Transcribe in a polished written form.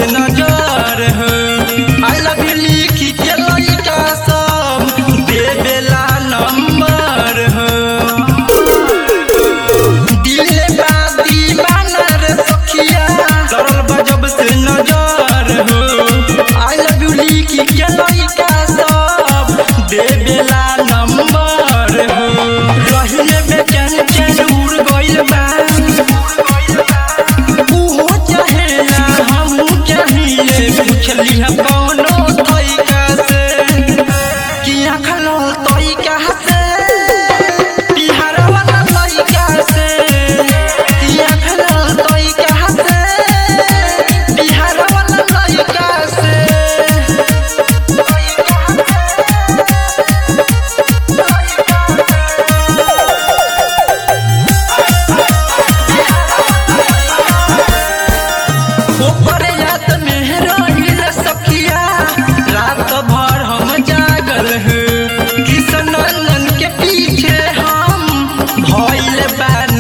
से नजर हो। आई लव यू लिखी के लइका सब देवेला नंबर हो। दिल बा दीवाना रे सखिया चढ़ल बा जब से नजर हो। आई लव यू लिखी के लइका सब देवेला नंबर हो। रहिले में चैन चैन उड़ गइल बा, उहो चाहेला हमहू चाहिए। पूछली है कौनो तरीका से कि आखलो तरीका से बिहार वाला लइका से कि आखलो तरीका से बिहार वाला लइका से। ओपरे रात में रहिल सखिया रात भर हम जागल है। कृष्ण नंदन के पीछे हम भइल बानी